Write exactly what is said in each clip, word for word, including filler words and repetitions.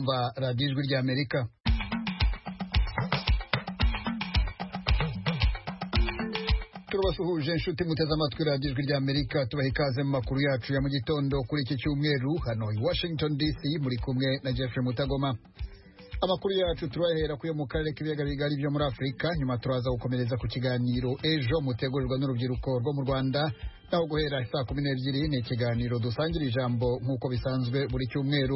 kumva radiyo ijwi ry'Amerika. Turabasuhuje inshuti muteze amatwi radiyo ijwi ry'Amerika, tubaha ikaze mu makuru yacu ya mu gitondo kuri iki cyumweru hano i Washington D C, muri kumwe na Jeffrey Mutagoma. Amakuru yacu turahera kuyo mu karere k'ibiyaga bigari byo muri Afurika, nyuma turaza gukomereza ku kiganiro ejo mutegurirwa n'urubyiruko rwo mu Rwanda, naho guhera saa kumi n'ebyiri ni ikiganiro dusangira ijambo nk'uko bisanzwe buri cyumweru.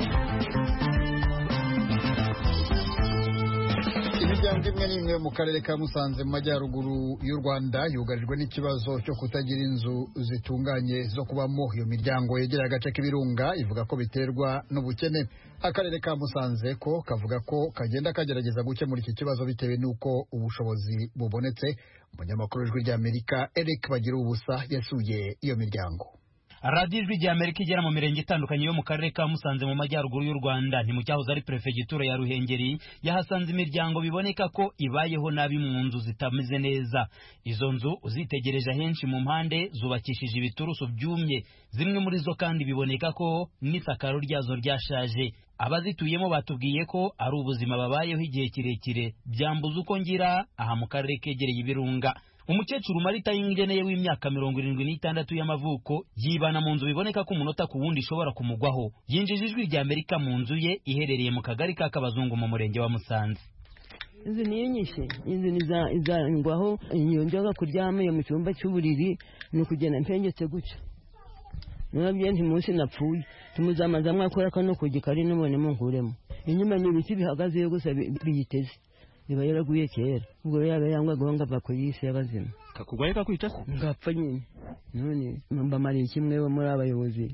Imiryango imwe n'imwe mu karere ka Musanze mu majyaruguru y'u Rwanda yugarijwe n'ikibazo cyo kutagira inzu zitunganye zo kubamo. Iyo miryango yegereye agace k'ibirunga ivuga ko biterwa n'ubukene. Akarere ka Musanze ko kavuga ko kagenda kagerageza gukemura iki kibazo bitewe n'uko ubushobozi bubonetse. Umunyamakuru w'Ijwi ry'Amerika Eric Bagira ubusa yasuye iyo miryango. Radio Ijwi ry'Amerika igera mu mirenge itandukanye yo mu karere ka Musanze mu majyaruguru y'u Rwanda, ni mu cyahoze ari prefegitura ya Ruhengeri, yahasanze imiryango biboneka ko ibayeho nabi mu nzu zitameze neza. Izo nzu uzitegereje henshi mu mpande zubakishije ibituruso byumye, zimwe muri zo kandi biboneka ko n'isakaro ryazo ryashaje. Abazituyemo batubwiye ko ari ubuzima babayeho igihe kirekire, byambuza uko ngira aha mu karere kegereye ibirunga. Umukecuru Marita Yingeneye w'imyaka mirongo irindwi n'itandatu y'amavuko yibana mu nzu biboneka ko umunota ku wundi ishobora kumugwaho. Yinjije Ijwi ry'Amerika mu nzu ye iherereye mu kagari ka Kabazungu mu murenge wa Musanze. Inzu niyo nyishe, inzu niza izangwaho inyonjoga kuryama yo mu cyumba cy'uburiri no kugenda mpengetse guca. Nabye nti munsi napfuye, tumuzamaza mwakora kano kugikari nubone mu nkuremo. Inyuma n'ibiti bihagaze yo gusa biyiteze. Iba yaraguye kera, ubwo yaba yangwa gonga bakoyise y'abazima. Kakugwaye kakwica se? Ngapfa nyine. None mbamari kimwe wo muri abayobozi.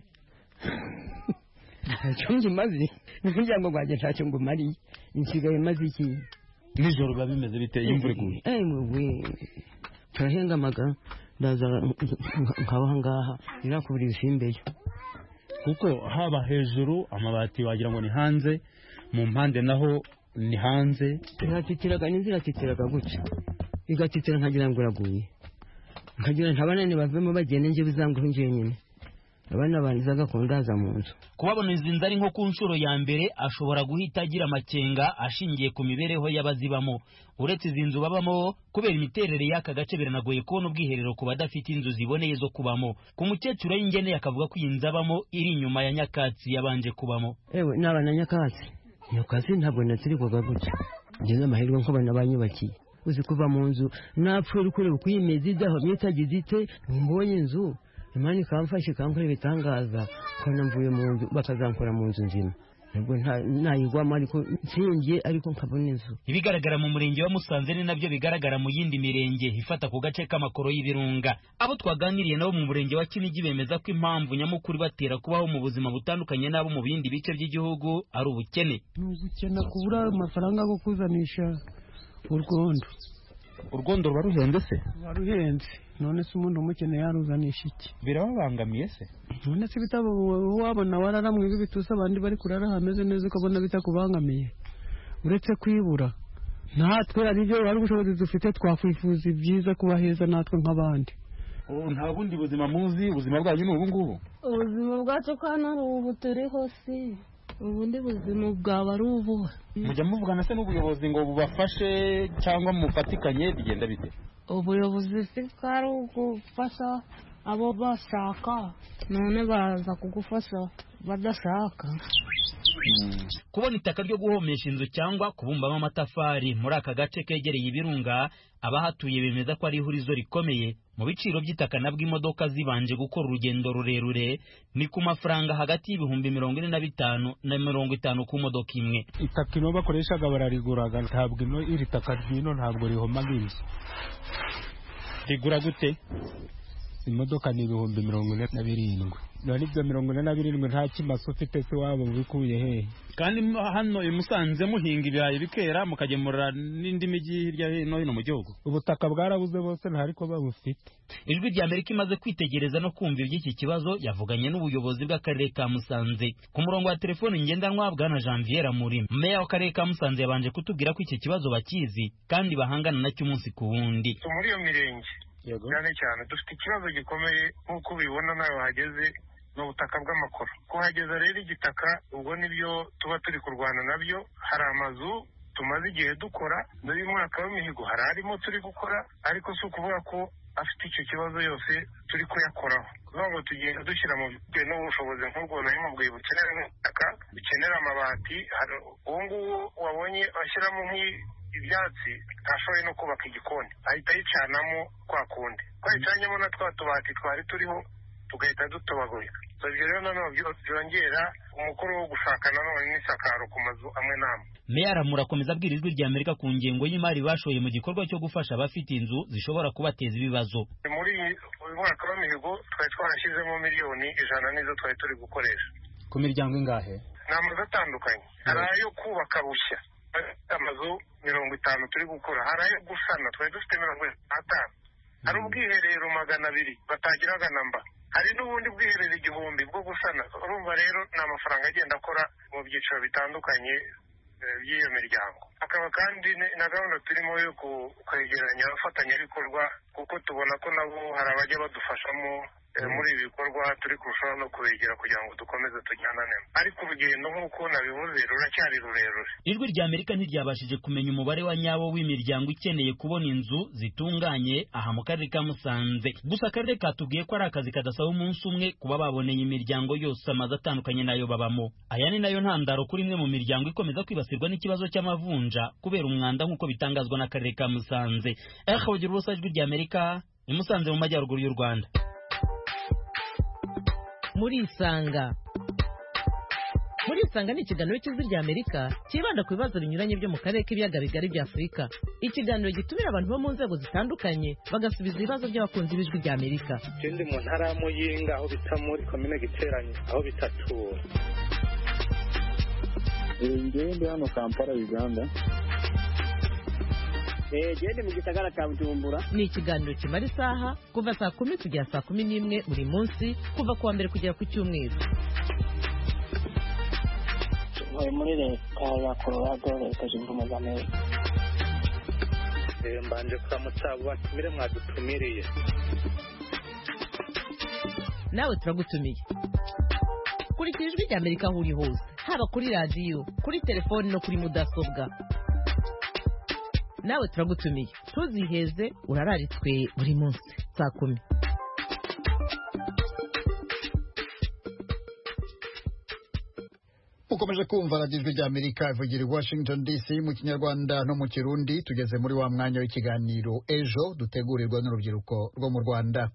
Cyungi mazi, n'umuryango gwaje ntacyo ngo mari. Insigaye mazi iki? Nijoro biba bimeze biteye imvura iguye. Eh mwe. Turahenga amaga ndaza nkabaha ngaha irakubura ibisimbeyo. Kuko haba hejuru amabati wagira ngo ni hanze, mu mpande naho ni hanze. Iratitiraga n'inzira titiraga guca, igatitira nkagira ngo uraguye, nkagira ntabanane bavemo bagende nje bizanguho nje nyine abana banzaga kundaza mu nzu. Kubabona izinzi ari nko ku nshuro ya mbere ashobora guhita agira amakenga ashingiye ku mibereho y'abazibamo. Uretse izinzu babamo, kubera imiterere y'aka gace biranagoye kubona ubwiherero ku badafite inzu ziboneye zo kubamo. Ku mukecuru Yingeneye akavuga ko iyi nzu abamo iri inyuma ya nyakatsi yabanje kubamo. Ewe n'abana nyakatsi iyo kazi ntabwo natiri kuga gutya, ngeze amahirwe nko bana banyubakiye. Uzi kuva mu nzu napfuye kure ukuyimeze idaho myitagize ite, mbonye inzu Imana ikamfashe kankore bitangaza ko namvuye mu nzu bakazankora mu nzu nzima. Nubwo nta nayigwamo ariko nsingiye ariko nkabona inzu. Ibigaragara mu murenge wa Musanze ni nabyo bigaragara mu yindi mirenge ifata ku gace k'amakoro y'ibirunga. Abo twaganiriye nabo mu murenge wa Kinigi bemeza ko impamvu nyamukuru batera kubaho mu buzima butandukanye nabo mu bindi bice by'igihugu ari ubukene. Ubukene kubura amafaranga yo kuzanisha urwondo. Urwondo ruba ruhenze se? Ruhenze. None se umuntu umukene yaruzanisha iki? Birabangamiye se? None se bitabo wabona wararamwe ibitusa abandi bari kurara hameze neza ukabona bitakubangamiye. Uretse kwibura natwe ari byo ari ubushobozi dufite twakwifuza ibyiza kuba heza natwe nk'abandi. Oh, nta bundi buzima muzi, ubuzima bwanyu ni ubu ngubu? Ubuzima bwacu kana ari ubu turiho si. Ubundi buzima bwaba ari ubu. Mujya muvugana se n'ubuyobozi ngo bubafashe cyangwa mufatikanye bigenda bite? Ubuyobozi sikari ugufasha abo bashaka, none baza kugufasha badashaka. Hmm. Kubona itaka ryo guhomesha inzu cyangwa kubumbamo amatafari muri aka gace kegereye ibirunga, abahatuye bemeza ko ari ihurizo rikomeye. Mu biciro by'itaka nabwo imodoka zibanje gukora urugendo rurerure ni ku mafaranga hagati y'ibihumbi mirongo ine na bitanu na mirongo itanu ku modoka imwe. Itaka ino bakoreshaga barariguraga, ntabwo ino iri taka ryino ntabwo rihomaga inzu. Rigura gute? Imodoka ni ibihumbi mirongo ine na birindwi. None ibyo mirongo ine na birindwi nta kimaso ufite se wabo bikuye he? Kandi hano i Musanze muhinga ibirayi bikera mukagemura n'indi migi hirya hino hino mu gihugu. Ubutaka bwarabuze bose nta ariko babufite. Ijwi ry'Amerika imaze kwitegereza no kumva iby'iki kibazo yavuganye n'ubuyobozi bw'akarere ka Musanze. Ku murongo wa telefone ngendanwa bwana Janvier Muri, meya w'akarere ka Musanze yabanje kutubwira ko iki kibazo bakizi kandi bahangana nacyo umunsi ku wundi. Muri iyo mirenge cyane cyane dufite ikibazo gikomeye nk'uko ubibona nawe wahageze ni ubutaka bw'amakoro. Kuhageza rero igitaka ubwo nibyo tuba turi kurwana nabyo. Hari amazu tumaze igihe dukora n'uyu mwaka w'imihigo hari harimo turi gukora, ariko si ukuvuga ko afite icyo kibazo yose turi kuyakoraho. Nubwo tugenda dushyira mu bitewe n'ubushobozi nk'ubwo nari mubwiye bukenera ubutaka, bukenera amabati. Ubu ngubu wabonye ashyiramo ibyatsi ntashoboye no kubaka igikoni, ahita yicanamo kwa kundi twayicanyemo na twa tubati twari turiho tugahita dutobagurika. Ibyo rero nanone byongera umukoro wo gushaka nanone n'isakaro ku mazu amwe n'amwe. Meya Ramura akomeza abwira Ijwi ry'Amerika ku ngengo y'imari bashoye mu gikorwa cyo gufasha abafite inzu zishobora kubateza ibibazo. Muri uyu mwaka w'imihigo twari twarashyizemo miliyoni ijana nizo twari turi gukoresha. Ku miryango ingahe? Ni amazu atandukanye. Hari ayo kubaka bushya, amazu mirongo itanu turi gukora. Hari ayo gusana, twari dufite mirongo itanu. Hari ubwiherero magana abiri batagiraga namba. Hari n'ubundi bwiherero igihumbi bwo gusana. Urumva rero ni amafaranga agenda akora mu byiciro bitandukanye by'iyo miryango. Hakaba kandi na gahunda turimo yo kwegeranya abafatanyabikorwa, kuko tubona ko nabo hari abajya badufashamo muri ibi bikorwa, turi kurushaho no kubegera kugira ngo dukomeze tujyanane. Ariko urugendo nk'uko nabivuze ruracyari rurerure. Ijwi ry'Amerika ntiryabashije kumenya umubare wa nyawo w'imiryango ikeneye kubona inzu zitunganye aha mu karere ka Musanze. Gusa akarere katubwiye ko ari akazi kadasaba umunsi umwe kuba baboneye imiryango yose amazu atandukanye nayo babamo. Aya ni nayo ntandaro kuri imwe mu miryango ikomeza kwibasirwa n'ikibazo cy'amavunja kubera umwanda nk'uko bitangazwa n'akarere ka Musanze. Eh bagira ubusa Ijwi ry'Amerika i Musanze mu majyaruguru y'u Rwanda. Muri Isanga. Muri Isanga ni ikiganiro cy'Ijwi ry'Amerika kibanda ku bibazo binyuranye byo mu karere k'ibiyaga bigari bya Afurika. Ikiganiro gitumira abantu bo mu nzego zitandukanye bagasubiza ibibazo by'abakunzi b'Ijwi ry'Amerika. Ndi mu ntara ya Muyinga aho bita muri komine Giteranye aho bitatura. Ngende hano Kampala Uganda. Gende mu gisagara cya Bujumbura. Ni ikiganiro kimara isaha kuva saa kumi kugera saa kumi n'imwe buri munsi kuva kuwa mbere kugera ku cyumweru. Tuvuye muri leta ya Colorado, leta zunze ubumwe za Amerika. Mbanje kuramutsa batumire mwadutumiriye. Nawe turagutumiye. Kurikira Ijwi ry'Amerika aho uri hose, haba kuri radiyo, kuri telefoni no kuri mudasobwa. Nawe turagutumiye. Tuziheze urararitswe buri munsi saa kumi. Ukomeje kumva radiyo Ijwi ry'Amerika ivugira i Washington D C mu Kinyarwanda no mu Kirundi. Tugeze muri wa mwanya w'ikiganiro ejo dutegurirwa n'urubyiruko rwo mu Rwanda.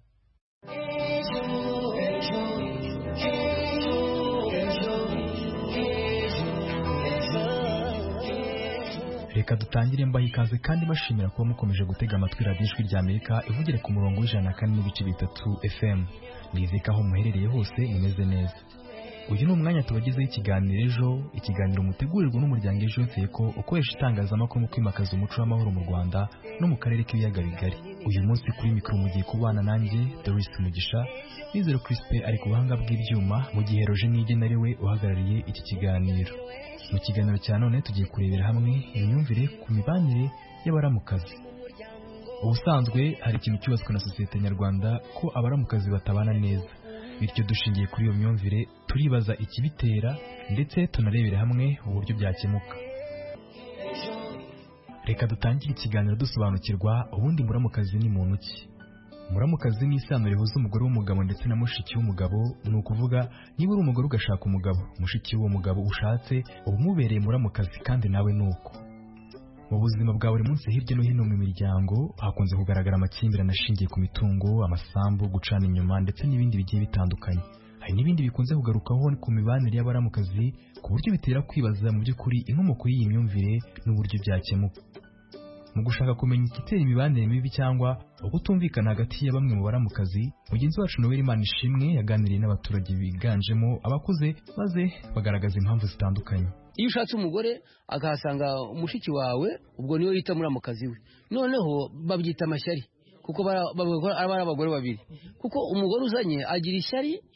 Reka dutangire mbaha ikaze kandi bashimira kuba mukomeje gutega amatwi radiyo Ijwi ry'Amerika ivugire ku murongo w'ijana na kane n'ibice bitatu F M. Nizeka aho muherereye hose mumeze neza. Uyu ni umwanya tubagezeho ikiganiro ejo, ikiganiro mutegurirwa n'umuryango Ejo Nseko ukoresha itangazamakuru mu kwimakaza umuco w'amahoro mu Rwanda no mu karere k'ibiyaga bigari. Uyu munsi kuri mikoro mugiye kubana nanjye Doris Mugisha, Nizero Crispe ari ku buhanga bw'ibyuma, mu gihe Roger Nigena ari we uhagarariye iki kiganiro. Mu kiganiro cya none tugiye kurebera hamwe imyumvire ku mibanire y'abaramukazi. Ubusanzwe hari ikintu cyubatswe na sosiyete nyarwanda ko abaramukazi batabana neza. Bityo dushingiye kuri iyo myumvire turibaza ikibitera ndetse tunarebera hamwe uburyo byakemuka. Reka dutangire ikiganiro dusobanukirwa ubundi muramukazi ni muntu ki. Muramukazi ni isano rihuza umugore w'umugabo ndetse na mushiki w'umugabo, ni ukuvuga niba uri umugore ugashaka umugabo, mushiki w'uwo mugabo ushatse uba umubereye muramukazi kandi nawe nuko. Mu buzima bwa buri munsi hirya no hino mu miryango hakunze kugaragara amakimbirane ashingiye ku mitungo, amasambu, gucana inyuma ndetse n'ibindi bigiye bitandukanye. Hari n'ibindi bikunze kugarukaho ku mibanire y'abaramukazi ku buryo bitera kwibaza mu by'ukuri inkomoko y'iyi myumvire n'uburyo byakemuka. Mu gushaka kumenya igitera imibanire mibi cyangwa ukutumvikana hagati ya bamwe mu baramukazi, mugenzi wacu Noel Imanishimwe yaganiriye n'abaturage biganjemo abakuze maze bagaragaza impamvu zitandukanye. Iyo ushatse umugore akahasanga umushiki wawe, ubwo niyo yita muramukazi we. Noneho babyita amashyari kuko ari abagore babiri, kuko umugore uzanye agira ishyari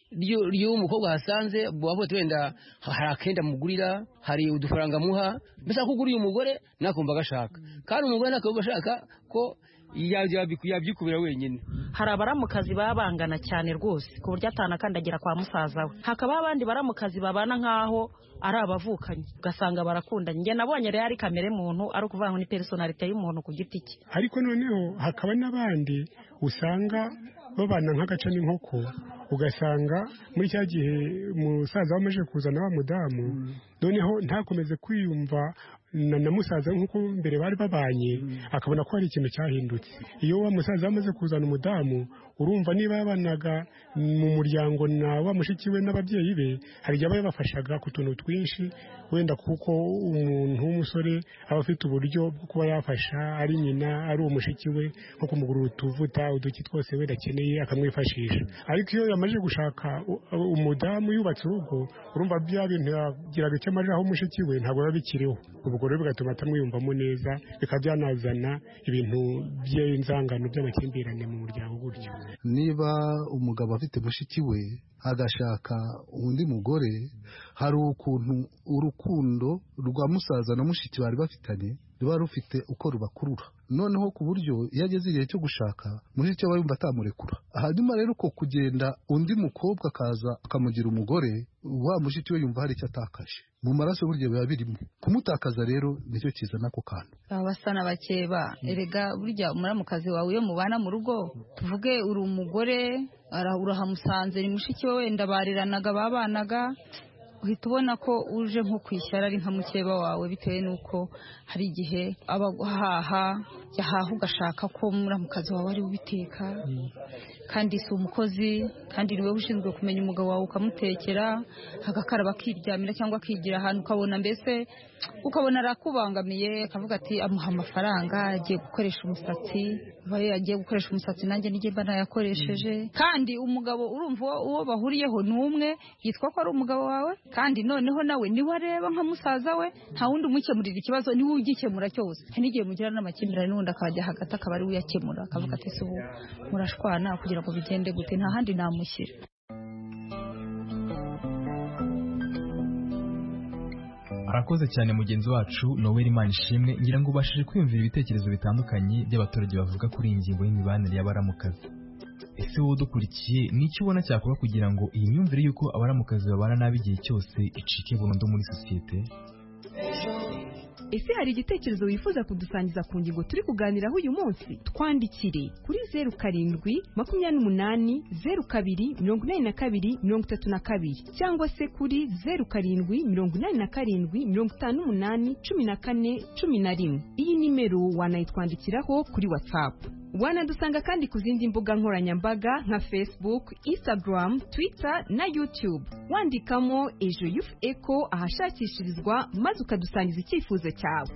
ry'uwo mukobwa hasanze wavuga wenda hari akenda mugurira hari udufaranga muha mbese akuguriye umugore nakumva agashaka kandi umugore nakumva ashaka ko yabyikubira wenyine. Hari abaramukazi babangana cyane rwose ku buryo atanakandagira kwa musaza we, hakaba abandi baramukazi babana nk'aho ari abavukanye ugasanga barakundanye. Njye nabonye rero ari kamere muntu, ari ukuvuga ngo ni personality y'umuntu ku giti cye. Ariko noneho hakaba n'abandi usanga babana nk'agaca n'inkoko, ugasanga muri cya gihe musaza wamaze kuzana wa mudamu noneho ntakomeze kwiyumva na, na musaza nk'uko mbere bari babanye, akabona ko hari ikintu cyahindutse. Iyo wa musaza wamaze kuzana umudamu, urumva niba yabanaga mu muryango na wa mushiki we n'ababyeyi be, hari igihe aba yabafashaga ku tuntu twinshi, wenda kuko umuntu w'umusore aba afite uburyo bwo kuba yafasha ari nyina ari umushiki we, nko kumugurira utuvuta uduki twose wenda akeneye akamwifashisha. Ariko iyo yamaze gushaka umudamu yubatse urugo, urumva bya bintu yagiraga icyo amariraho umushiki we ntabwo biba bikiriho. Ubwo rero bigatuma atamwiyumvamo neza, bikaba byanazana ibintu by'inzangano by'amakimbirane mu muryango gutyo. Niba umugabo afite mushiki we agashaka undi mugore, hari ukuntu urukundo rwa musaza na mushiki bari bafitanye ruba rufite uko rubakurura, noneho ku buryo iyo ageze igihe cyo gushaka mushiki we yumva atamurekura. Hanyuma rero uko kugenda undi mukobwa akaza akamugira umugore, wa mushiki we yumva hari icyo atakaje mu maraso, buryo biba birimo kumutakaza. Rero nicyo kizana ako kantu. Basa n'abakeba, erega burya umuramukazi wawe iyo mubana mu rugo, tuvuge uri umugore urahamusanze ni mushiki we wenda bariranaga babanaga, uhita ubona ko uje nko kwishyara ari nka mukeba wawe, bitewe n'uko hari igihe aba ahaha yahaha ugashaka ko muramukazi wawe ari ubiteka, kandi si umukozi, kandi niwe ushinzwe kumenya umugabo wawe ukamutekera, agakaraba akiryamira cyangwa akigira ahantu, ukabona mbese ukabona arakubangamiye, akavuga ati amuha amafaranga agiye gukoresha umusatsi, baye agiye gukoresha umusatsi nanjye nige mba nayakoresheje. Kandi umugabo urumva uwo bahuriyeho ni umwe, yitwa ko ari umugabo wawe, kandi noneho nawe niwe areba nka musaza we, nta wundi umukemurira ikibazo, niwe ugikemura cyose. N'igihe mugira n'amakimbirane n'undi akajya hagati akaba ari we uyakemura, akavuga ati se ubu murashwana kugira ngo bigende gute, nta handi namushyira. Arakoze cyane mugenzi wacu Noel Manishimwe, ngira ngo ubashije kwiyumvira ibitekerezo bitandukanye by'abaturage bavuga kuri iyi ngingo y'imibanire y'abaramukazi. Ese wowe udukurikiye n'icyo ubona cyakorwa kugira ngo iyi myumvire y'uko abaramukazi babana nabi igihe cyose icike burundu muri sosiyete? Ese hari igitekerezo wifuza kudusangiza ku ngingo turi kuganiraho uyu munsi? Twandikire kuri zeru karindwi makumyabiri n'umunani zeru kabiri mirongo inani na kabiri mirongo itatu na kabiri cyangwa se kuri zeru karindwi mirongo inani na karindwi mirongo itanu n'umunani cumi na kane cumi na rimwe. Iyi nimero wanayitwandikiraho kuri WhatsApp. Wanadusanga kandi ku zindi mbuga nkoranyambaga nka Facebook, Instagram, Twitter na YouTube. Wandikamo Ejo Youth Echo ahashakishirizwa maze ukadusangiza icyifuzo cyawe.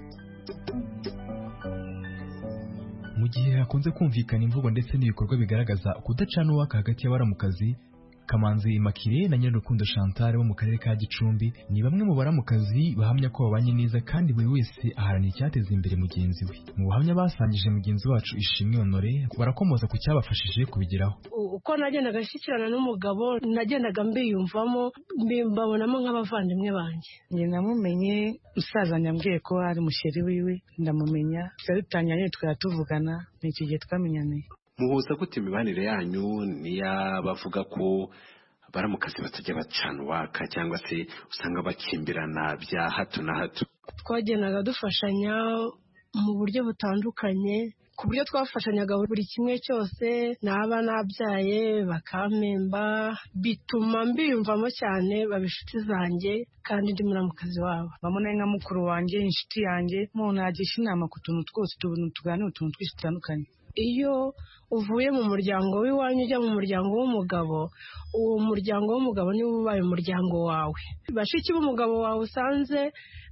Mu gihe hakunze kumvikana imvugo ndetse n'ibikorwa bigaragaza kudacana uwaka hagati y'abaramukazi, Kamanzi Immaculée na Nyirukundo Chantal bo mu karere ka Gicumbi ni bamwe mu baramukazi bahamya ko babanye neza kandi buri wese aharanira icyateza imbere mugenzi we. Mu buhamya basangije mugenzi wacu Ishimwe Honore, barakomoza ku cyabafashije kubigeraho. Uko nagendaga nshyikirana n'umugabo, nagendaga mbiyumvamo, mbabonamo nk'abavandimwe banjye. Njye namumenye musaza nyambwiye ko ari musheri wiwe, ndamumenya twari twari tuvugana, ni iki gihe twamenyaniye. Muhuza gute imibanire yanyu niya bavuga ko baramukazi batajya bacana waka cyangwa se usanga bakimbirana bya hato na hato? Twagenaga dufashanya mu buryo butandukanye, ku buryo twafashanyaga buri kimwe cyose, naba nabyaye bakampemba, bituma mbiyumvamo cyane babishuti zanjye kandi ndi muramukazi wabo. Bamuna nka mukuru wanjye, inshuti yanjye, umuntu yagisha inama ku tuntu twose tubuntu tuganira utuntu twinshi dutandukanye. Iyo uvuye mu muryango w'iwanyu ujya mu muryango w'umugabo, uwo muryango w'umugabo niwo ubaye umuryango wawe. Bashiki b'umugabo wawe usanze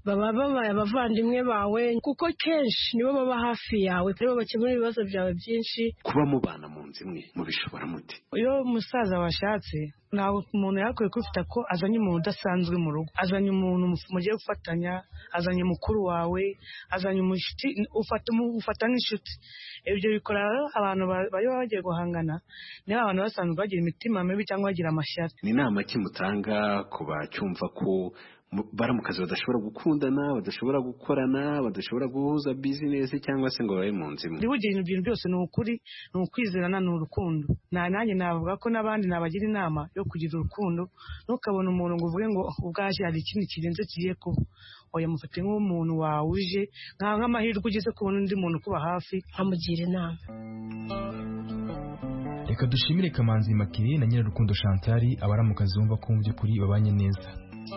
baba babaye abavandimwe bawe kuko kenshi nibo baba hafi yawe nibo bakemura ibibazo byawe byinshi. Kuba mubana mu nzu imwe mubishobora muti? Iyo umusaza washatse ntabwo umuntu yakwiye kwifata ko azanye umuntu udasanzwe mu rugo, azanye umuntu mugiye gufatanya, azanye mukuru wawe, azanye umushyitsi ufata nk'inshuti. Ibyo bikora abantu bari bagiye guhangana niba abantu basanzwe bagira imitima mibi cyangwa bagira amashyari. Ni inama ki mutanga ku bacyumva ko baramukazi badashobora gukundana, badashobora gukorana, badashobora guhuza bizinesi cyangwa se ngo babe mu nzu imwe? Ndibugira ibintu byose ni ukuri, ni ukwizerana, ni urukundo. Na nanjye navuga ko n'abandi nabagira inama yo kugira urukundo, ntukabona umuntu ngo uvuge ngo ubwaje hari ikindi kirenze kigiye kuba. Oya, mufate nk'umuntu wawe uje nk'amahirwe ugize kubona undi muntu kuba hafi amugira inama. Reka dushimire Kamanzi Makire na Nyirarukundo Chantal abaramukazi bumva ko mu by'ukuri babanye neza.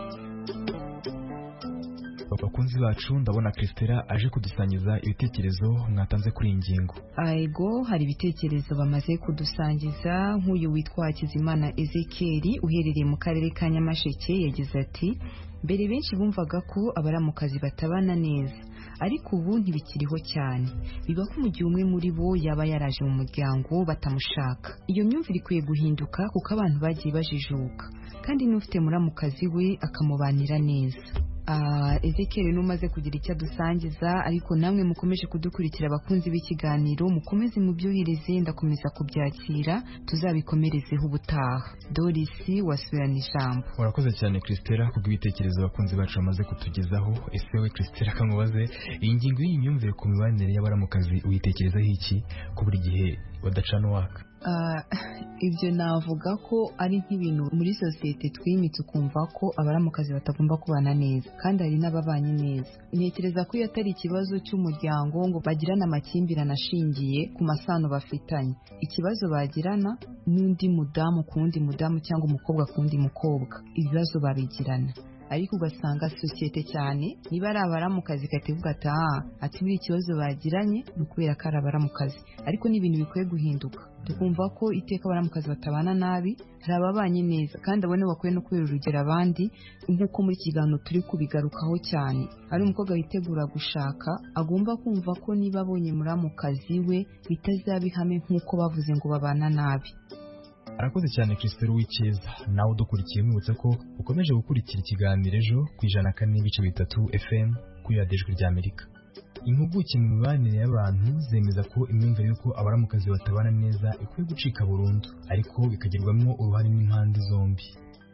Bakunzi bacu, ndabona Christela aje kudusangiza ibitekerezo mwatanze kuri iyi ngingo. Aigo hari ibitekerezo bamaze kudusangiza, nk'uyu witwa Hakizimana Ezekiel uherereye mu karere ka Nyamasheke yagize ati mbere benshi bumvaga ko abaramukazi batabana neza, ariko ubu ntibikiriho cyane. Biba ko mu gihe umwe muri bo yaba yaraje mu muryango batamushaka. Iyo myumvire ikwiye guhinduka kuko abantu bagiye bajijuka, kandi n'ufite muramukazi we akamubanira neza. Uh, Ezekiel numaze kugira icyo adusangiza, ariko namwe mukomeje kudukurikira abakunzi b'ikiganiro, mukomeze mubyohereze, ndakomeza kubyakira, tuzabikomerezeho ubutaha. Doris wasubirana ijambo. Urakoze cyane Christela kubw'ibitekerezo abakunzi bacu bamaze kutugezaho. Ese we Christela kamubaze iyi ngingo y'imyumvire ku mibanire y'abaramukazi uyitekerezaho iki ko buri gihe badacana waka? Uh, ibyo navuga ko ari nk'ibintu muri sosiyete twimitse ukumva ko abaramukazi batagomba kubana neza, kandi hari n'ababanye neza. Ntekereza ko iyo atari ikibazo cy'umuryango ngo bagirana amakimbirane ashingiye ku masano bafitanye, ikibazo bagirana n'undi mudamu ku wundi mudamu cyangwa umukobwa ku wundi mukobwa, ibibazo babigirana. Ariko ugasanga sosiyete cyane niba ari abaramukazi katevuga ati ah ati biri ikibazo bagiranye ni kubera ko ari abaramukazi, ariko ni ibintu bikwiye guhinduka. Tukumva ko iteka abaramukazi batabana nabi, hari ababanye neza, kandi abone bakwiye no kubera urugero abandi, nk'uko muri kiganiro turi kubigarukaho cyane. Ari umukobwa witegura gushaka agomba kumva ko niba abonye muramukazi we bitazabihame nk'uko bavuze ngo babana nabi. Arakoze cyane Christelle w'icyeza. Nawe udukurikiye mwibutsa ko ukomeje gukurikira ikiganiro ejo ku ijana kane n'ibice bitatu F M kuri radiyo ijwi ry'Amerika. Impuguke mu mibanire y'abantu zemeza ko imyumvire y'uko abaramukazi batabana neza ikwiye gucika burundu, ariko bikagirwamo uruhare n'impande zombi.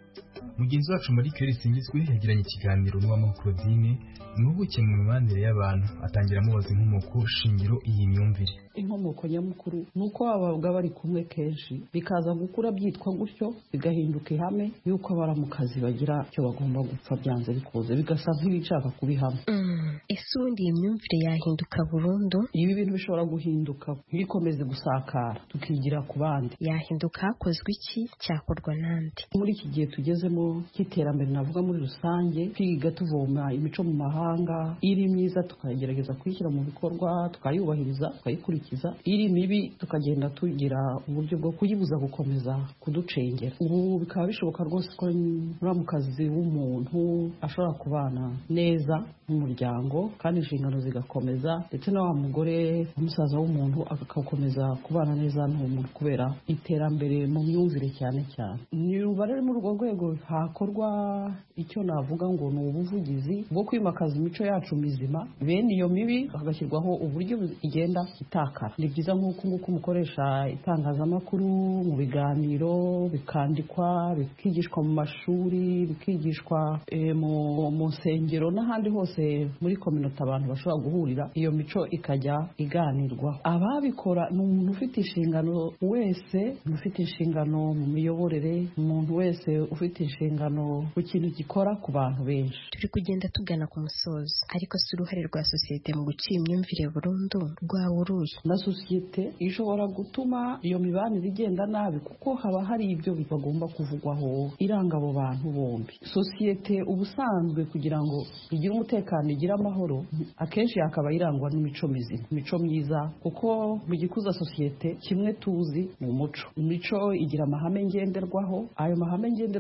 Mugenzi wacu Marie Claire Singizwe yagiranye ikiganiro n'uwamahoro Claudine, impuguke mu mibanire y'abantu, atangira amubaza inkomoko shingiro iyi myumvire. Inkomoko nyamukuru nuko abavuga bari kumwe kenshi bikaza gukura byitwa gutyo, bigahinduka ihame yuko abaramukazi bagira icyo bagomba gupfa byanze bikoze, bigasa nk'ibishaka kubihama. Mm. Ese ubundi iyi myumvire yahinduka burundu? Ibi bintu bishobora guhinduka ntibikomeze gusakara tukigira ku bandi. Yahinduka hakozwe iki, cyakorwa n'andi? Muri iki gihe tugezemo cy'iterambere navuga muri rusange, kwiga tuvoma imico mu mahanga iri myiza tukagerageza kuyishyira mu bikorwa, tukayubahiriza, tukayikurikiza, iri mibi tukagenda tugira uburyo bwo kuyibuza gukomeza kuducengera. Ubu bikaba bishoboka rwose ko muramukazi w'umuntu ashobora kubana neza n'umuryango kandi inshingano zigakomeza, ndetse na wa mugore umusaza w'umuntu agakomeza kubana neza n'uwo muntu kubera iterambere mu myumvire cyane cyane. Ni rero muri urwo rwego hakorwa icyo navuga ngo ni ubuvugizi bwo kwimakaza imico yacu mizima, bene iyo mibi hagashyirwaho uburyo igenda itakara. Ni byiza nk'uko nguko umukoresha itangazamakuru mu biganiro bikandikwa, bikigishwa mu mashuri, bikigishwa e, mu, mu nsengero n'ahandi hose muri kominota abantu bashobora guhurira, iyo mico ikajya iganirwa. Ababikora ni umuntu ufite inshingano wese, ufite inshingano mu miyoborere, umuntu wese ufite inshingano ku kintu gikora ku bantu benshi. Turi kugenda tugana ku musozo, ariko si uruhare rwa sosiyete mu guca imyumvire burundu rwa uruye. Na sosiyete ishobora gutuma iyo mibanire igenda nabi, kuko haba hari ibyo bagomba kuvugwaho iranga abo bantu bombi. Sosiyete ubusanzwe kugira ngo igire umutekano, igire amahoro, akenshi yakaba irangwa n'imico mizima, imico myiza, kuko mu gikuza sosiyete kimwe tuzi mu muco. Imico igira amahame ngenderwaho, ayo mahame ngenderwaho rero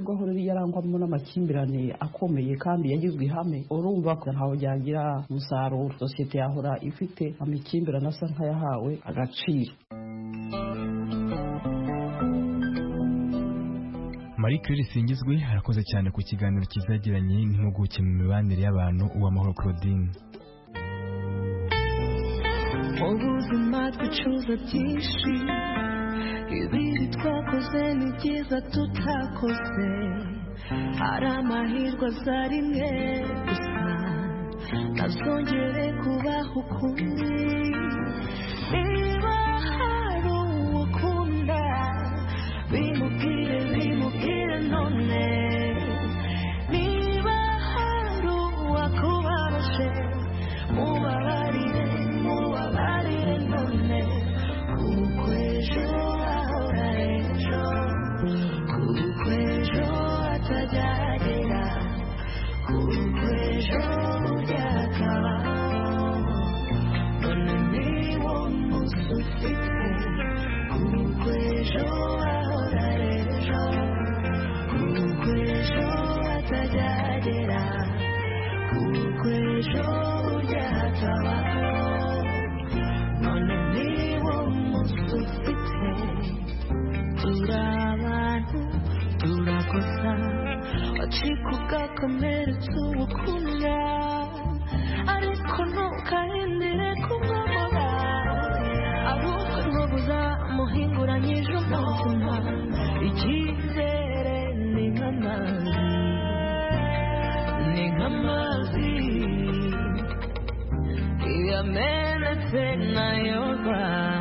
yarangwamo n'amakimbirane akomeye kandi yagizwe ihame urumva ko ntaho byagira umusaruro sosiyete yahora ifite amakimbirane asa nk'ayahawe agaciro. Marie Claire Singizwe arakoze cyane ku kiganiro kizagiranye n'impuguke mu mibanire y'abantu Uwamahoro Claudine. ubuzima twicuza byinshi ibibi twakoze ni byiza tutakoze hari amahirwe aza rimwe gusa ntazongere kubaho ukundi niba hari uwo ukunda bimubwire bimubwire none niba hari uwakubabaje mubabarire mubabarire none kuko ejo ahora ejo kuko ejo atajyagera kuko ejo byakabaho none niwo munsi ufite kuko ejo ahora ejo kuko ejo atajyagera kuko ejo byakabaho none niwo munsi ufite turi abantu turakosa wacika ugakomeretsa ubukunda ariko ntukahindire kumwamura ahubwo ngo buzamuhinguranyije umutima icyizere ni nk'amazi ni nk'amazi iyo amenetse nayoba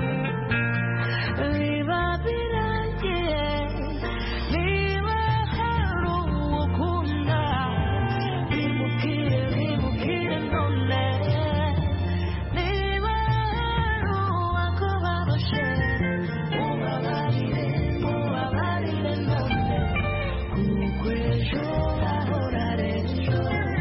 biba birangiye niba hari uwo ukunda bimubwire bimubwire none niba hari uwakubabaje mubabarire mubabarire none kuko ejo ahora ejo.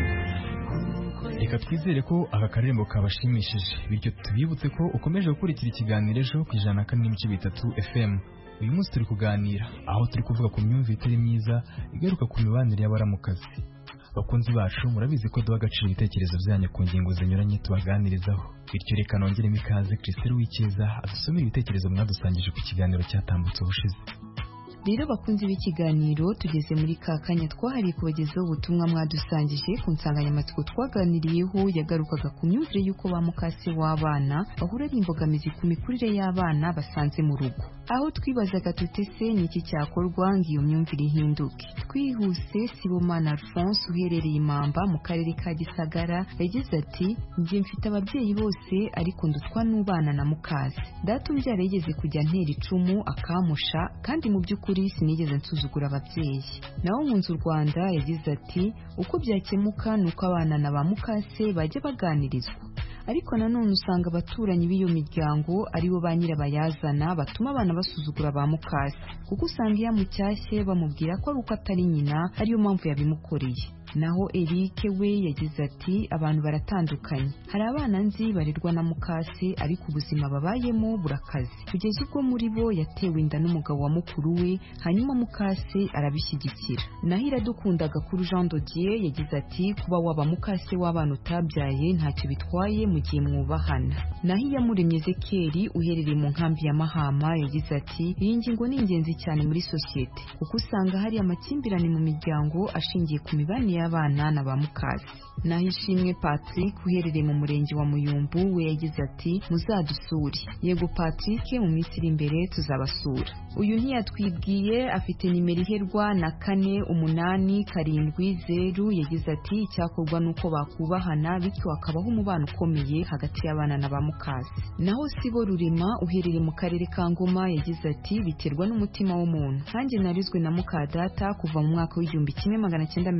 Reka twizere ko aka karembo kabashimishije bityo tubibutse ko ukomeje gukurikira ikiganiro ejo ku ijana na kane n'ibice bitatu F M. Uyu munsi turi kuganira aho turi kuvuga ku myumvire itari myiza igaruka ku mibanire y'abaramukazi. Bakunzi bacu murabizi ko duha agaciro ibitekerezo byanyu ku ngingo zinyuranye tubaganirizaho, bityo reka nongeremo ikaze Christelle Uwikiza adusomera ibitekerezo mwadusangije ku kiganiro cyatambutse ubushize. Rero bakunzi b'ikiganiro tugeze muri ka kanya twahariye kubagezaho ubutumwa mwadusangije ku nsanganyamatsiko twaganiriyeho yagarukaga ku myumvire y'uko ba mukase w'abana bahura n'imbogamizi ku mikurire y'abana basanze mu rugo, aho twibazaga tutese n'iki cyakorwa ngo iyo myumvire ihinduke. Twihuse Sibomana Alphonse uherereye Imamba mu karere ka Gisagara yagize ati njye mfite ababyeyi bose ariko ndutwa n'ubana na mukase, data umbyara yigeze kujya ntera icumu akamusha kandi mu by'ukuri sinigeze nsuzugura ababyeyi. Naho Nkunzi u Rwanda yagize ati uko byakemuka nuko abana na ba mukase bajya baganirizwa, ariko nanone usanga abaturanyi b'iyo miryango aribo ba nyirabayazana batuma abana basuzugura ba mukase, kuko usanga iyo amucyashye bamubwira ko ari uko atari nyina ariyo mpamvu yabimukoreye. Naho Eric we yagize ati abantu baratandukanye, hari abana nzi barirwa na mukase ariko ubuzima babayemo burakaze kugeza ubwo muri bo yatewe inda n'umugabo wa mukuru we hanyuma mukase arabishyigikira. Naho Iradukundaga kuri Jean Dodier yagize ati kuba waba mukase w'abana utabyaye ntacyo bitwaye mu gihe mwubahana. Naho Iyamuremye Ezekiel uherereye mu nkambi ya Mahama yagize ati iyi ngingo ni ingenzi cyane muri sosiyete kuko usanga hari amakimbirane mu miryango ashingiye ku mibanire y'abana na ba mukase. Naho Ishimwe Patrick uherereye mu murenge wa Muyumbu we yagize ati muzadusure. Yego Patrick, mu minsi iri imbere tuzabasura. Uyu ntiyatwibwiye afite nimero iherwa na kane umunani karindwi zeru yagize ati icyakorwa nuko bakubahana bityo hakabaho umubano ukomeye hagati y'abana na ba mukase. Naho Sibo Rurema uherereye mu karere ka Ngoma yagize ati biterwa n'umutima w'umuntu. Hanjye narizwe na mukadata kuva mu mwaka w'igihumbi kimwe magana cyenda mirongo icyenda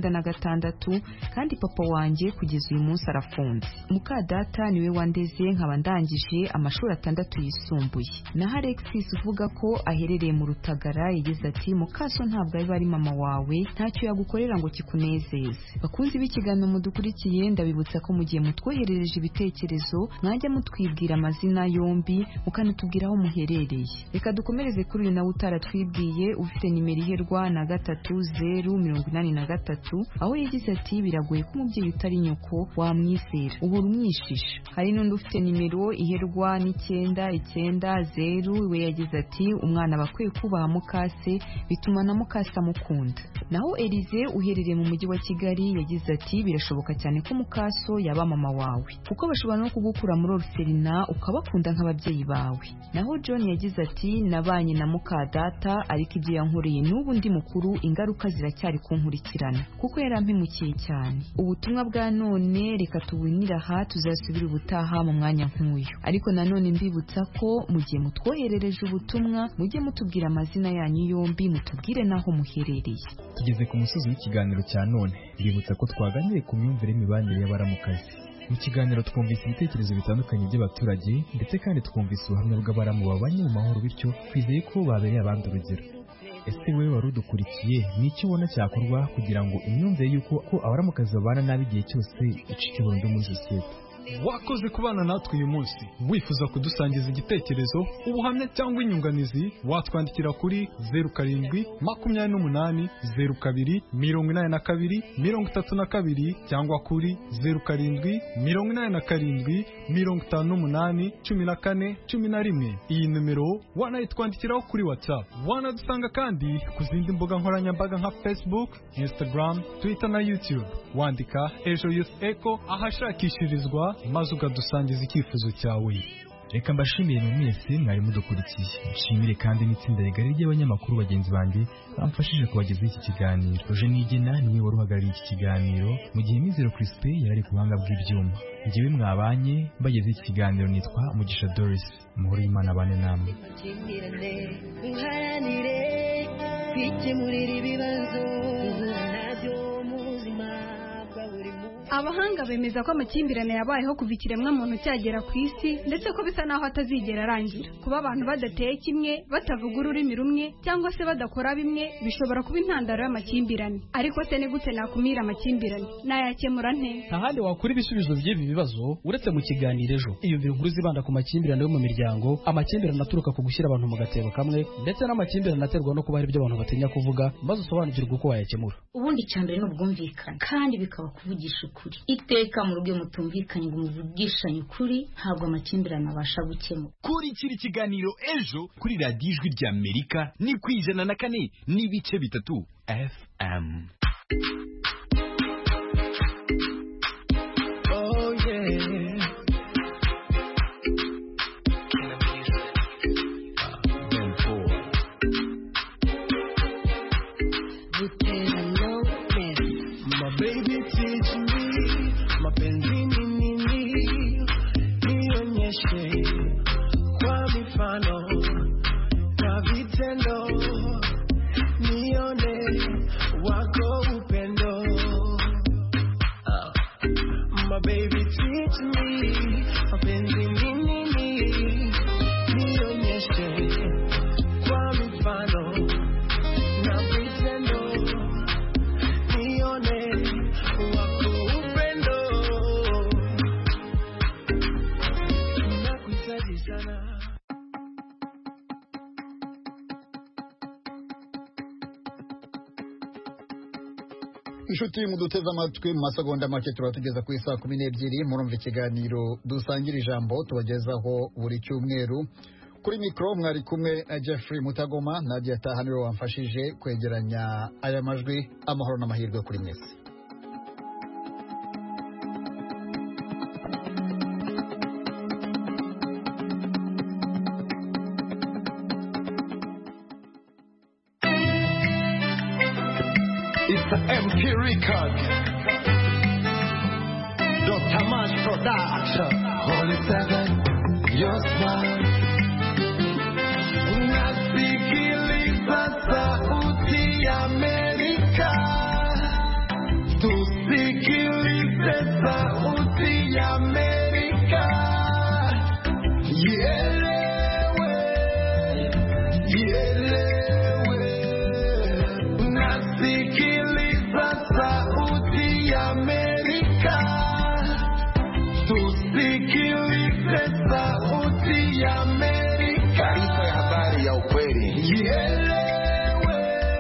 icyenda na gatandatu kandi papa wanjye kugeza uyu munsi arafunze. Muka data niwe wandeze nkaba ndangije amashuri atandatu yisumbuye. Naho Alexis uvuga ko aherereye mu Rutagara yagize ati mukaso ntabwo ari bari mama wawe ntacyo yagukorera ngo kikunezeze. Bakunzi b'ikiganiro mudukurikiye ndabibutsa ko mu gihe mutwoherereje ibitekerezo mwajya mutwibwira amazina yombi mukanatubwira aho muherereye. Reka dukomereze kuri uyu nawe utaratwibwiye ufite nimero iherwa na gatatu zeru mirongo inani na gatatu aho yagize ati biragoye ko umubyeyi utari nyoko wamwizera uhora umwishisha. Hari n'undi ufite nimero iherwa n'icyenda icyenda zeru we yagize ati umwana bakwiye kubaha mukase bituma na mukase amukunda. Naho Elize uherereye mu mujyi wa Kigali yagize ati birashoboka cyane ko mukaso yaba mama wawe kuko bashobora no kugukura muri orphelinat ukabakunda nk'ababyeyi bawe. Naho John yagize ati nabanye na muka data ariko ibyo yankoreye n'ubu ndi mukuru ingaruka ziracyari kunkurikirana kuko yarampimukiye cyane. Ubutumwa bwa none reka tubunira aha tuzasubira ubutaha mu mwanya nk'uyu, ariko nanone mbibutsa ko mu gihe mutwoherereje ubutumwa mujye mutubwira amazina yanyu yombi mutubwire n'aho muherereye. Tugeze ku musozi w'ikiganiro cya none, mbibutsa ko twaganiriye ku myumvire y'imibanire y'abaramukazi. Mu kiganiro twumvise ibitekerezo bitandukanye by'abaturage ndetse kandi twumvise ubuhamya bw'abaramu babanye mu mahoro, bityo twizeye ko babereye abandi urugero. Ese wowe wari udukurikiye n'icyo ubona cyakorwa kugira ngo imyumvire y'uko ko abaramukazi babana nabi igihe cyose icike burundu muri sosiyete? Wakoze kubana natwe uyu munsi. Wifuza kudusangiza igitekerezo, ubuhamya cyangwa inyunganizi, watwandikira kuri zeru karindwi makumyabiri n'umunani zeru kabiri mirongo inani na kabiri mirongo itatu na kabiri cyangwa kuri zeru karindwi mirongo inani na karindwi mirongo itanu n'umunani cumi na kane cumi na rimwe. Iyi numero wanayitwandikiraho kuri WhatsApp. Wanadusanga kandi ku zindi mbuga nkoranyambaga nka Facebook, Instagram, Twitter na YouTube. Wandika Ejo Youth Echo ahashakishirizwa maze ukadusangiza icyifuzo cyawe. Reka mbashimire mu mwese mwari mudukurikiye. Nshimire kandi n'itsinda rigari ry'abanyamakuru bagenzi banjye bamfashije kubagezaho iki kiganiro. Roger Nigena niwe wari uhagarariye iki kiganiro mu gihe Mizero Crispin yari ku buhanga bw'ibyuma. Njyewe mwabanye mbagezaho iki kiganiro nitwa Mugisha Doris. Muhore Imana bane namwe. Abahanga bemeza ko amakimbirane yabayeho kuva ikiremwa muntu cyagera ku isi ndetse ko bisa naho atazigera arangira. Kuba abantu badateye kimwe, batavuga ururimi rumwe cyangwa se badakora bimwe bishobora kuba intandaro y'amakimbirane. Ariko se ni gute nakumira amakimbirane? Nayakemura nte? Ahandi wakura ibisubizo by'ibi bibazo uretse mu kiganiro Ejo. Iyumvira inkuru zibanda ku makimbirane yo mu miryango, amakimbirane aturuka ku gushyira abantu mu gatebo kamwe ndetse n'amakimbirane aterwa no kuba hari ibyo abantu batinya kuvuga, maze usobanukirwe uko wayakemura. Ubundi cyambere no bwumvikana kandi bikaba kuvugisha ukuri. Iteka mu rugo mutumvikanye ngo muvugishanye ukuri ntabwo amakimbirane abasha gukemura. Kuri kiri kiganiro Ejo kuri radiyo Ijwi ry'Amerika ni ku ijana na kane n'ibice bitatu F M. Oh yeah. My baby teach me mapenzi ni nini, nionyeshe kwa mifano na vitendo, nione wako upendo. uh. My baby teach me mapenzi ni nini, nionyeshe kwa mifano na vitendo, nione wako upendo. Nakuhitaji sana. Inshuti muduteze amatwi mu masegonda make turatugeza ku isaa kumi n'ebyiri. Murumva ikiganiro dusangira ijambo tubagezaho buri cyumweru. Kuri mikro mwari kumwe na Jeffrey Mutagoma. Nadia Taha niwe wamfashije kwegeranya aya majwi. Amahoro n'amahirwe kuri mwese. It's the M P record. Doctor Mash production. Holy Seven, your smile. Unasikiliza sauti ya Amerika. tusikilize sauti ya Amerika. Taarifa ya habari ya ukweli. Ielewe,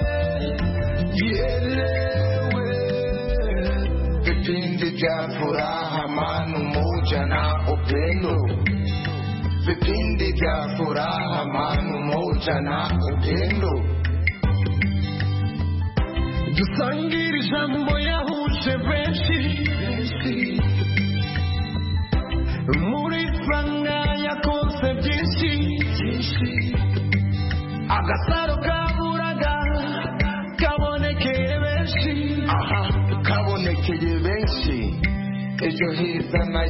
ielewe. Vipindi vya furaha, amani, umoja na upendo. Vipindi vya furaha, amani, umoja na upendo. Dusangire ijambo yahuje benshi, muri sanga yakonse byinshi, agasaro kaburaga kabonekeye benshi, aha kabonekeye benshi, ejo heza na